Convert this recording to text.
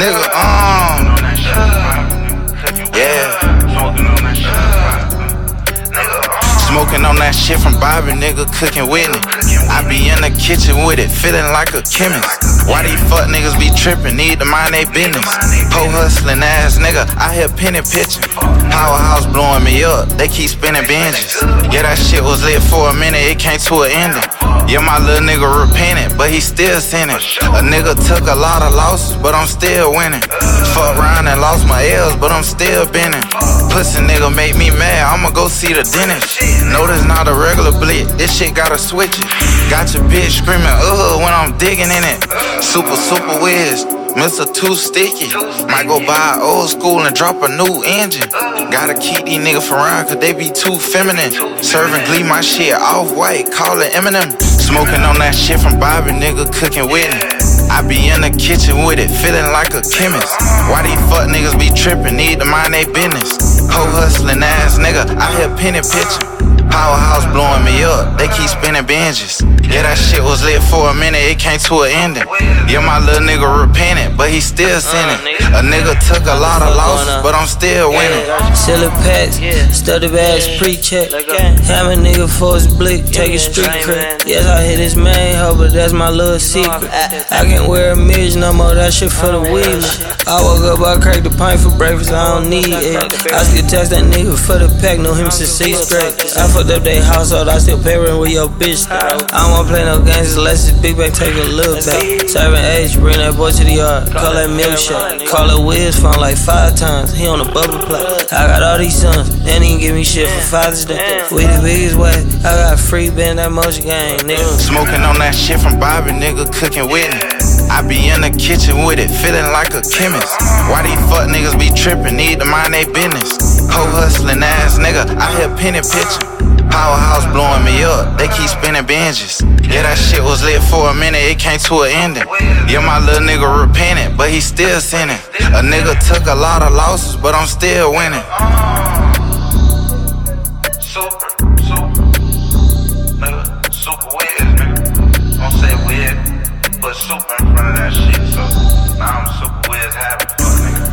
Nigga, yeah. Smoking on that shit from Bobby, nigga, cooking with me. I be in the kitchen with it, feeling like a chemist. Why these fuck niggas be trippin', need to mind they business. Po hustlin' ass nigga, I hear penny pitchin'. Powerhouse blowing me up, they keep spinning binges. Yeah, that shit was lit for a minute, it came to an ending. Yeah, my little nigga repented, but he still sinning. A nigga took a lot of losses, but I'm still winning. Fuck around and lost my L's, but I'm still bending. Pussy nigga make me mad, I'ma go see the dentist. No, this not a regular blick, this shit gotta switch it. Got your bitch screaming, when I'm digging in it. Super whiz, Mr. Too Sticky. Might go buy old school and drop a new engine. Gotta keep these niggas from around cause they be too feminine. Serving Glee, my shit off-white, call it Eminem. Smoking on that shit from Bobby, nigga, cooking with me. I be in the kitchen with it, feeling like a chemist. Why these fuck niggas be trippin', need to mind they business. Ho hustlin' ass nigga, I hear penny pitchin'. Powerhouse blowing me up, they keep spinning binges. Yeah, that shit was lit for a minute, it came to an ending. Yeah, my little nigga repented, but he still sinning. A nigga took a lot of losses, but I'm still winning. Selling packs, study bags, pre-check. Have a nigga for his blick, take a street cred. Yes, I hit his main hoe, but that's my little secret. I can't wear a midge no more, that shit for the weed. I woke up, I cracked a pint for breakfast, I don't need it. I still text that nigga for the pack, know him since 6th grade. I fucked up they household, I still pay rent with your bitch. I don't wanna play no games unless it's big back, take a look back. Serving age, bring that boy to the yard, call that milkshake. Call it Wiz phone like 5 times, he on the bubble plate. I got all these sons, they didn't give me shit for Father's Day. We the biggest way, I got free band, that motion gang, nigga. Smoking on that shit from Bobby, nigga, cooking with me. I be in the kitchen with it, feeling like a chemist. Why these fuck niggas be trippin', need to mind they business. Ho hustlin' ass nigga, I hear penny pitchin'. Powerhouse blowing me up, they keep spinning binges. Yeah, that shit was lit for a minute, it came to an ending. Yeah, my little nigga repented, but he still sinning. A nigga took a lot of losses, but I'm still winning. Super, nigga, super weird, nigga. Don't say weird, but super in front of that shit, so now I'm super weird having fun, nigga.